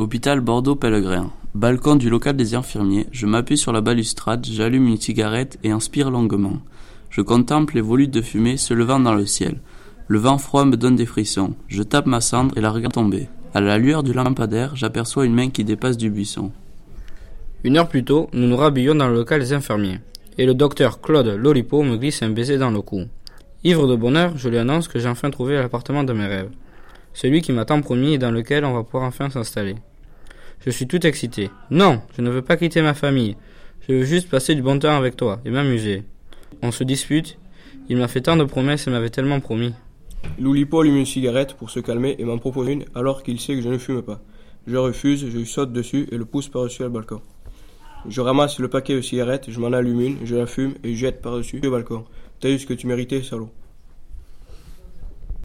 Hôpital Bordeaux-Pellegrin. Balcon du local des infirmiers, je m'appuie sur la balustrade, j'allume une cigarette et inspire longuement. Je contemple les volutes de fumée se levant dans le ciel. Le vent froid me donne des frissons. Je tape ma cendre et la regarde tomber. À la lueur du lampadaire, j'aperçois une main qui dépasse du buisson. 1 heure plus tôt, nous nous rhabillons dans le local des infirmiers. Et le docteur Claude Loripeau me glisse un baiser dans le cou. Ivre de bonheur, je lui annonce que j'ai enfin trouvé l'appartement de mes rêves. Celui qui m'a tant promis et dans lequel on va pouvoir enfin s'installer. Je suis tout excité. Non, je ne veux pas quitter ma famille. Je veux juste passer du bon temps avec toi et m'amuser. On se dispute. Il m'a fait tant de promesses et m'avait tellement promis. Loulipo allume une cigarette pour se calmer et m'en propose une alors qu'il sait que je ne fume pas. Je refuse, je lui saute dessus et le pousse par-dessus le balcon. Je ramasse le paquet de cigarettes, je m'en allume une, je la fume et jette par-dessus le balcon. T'as eu ce que tu méritais, salaud.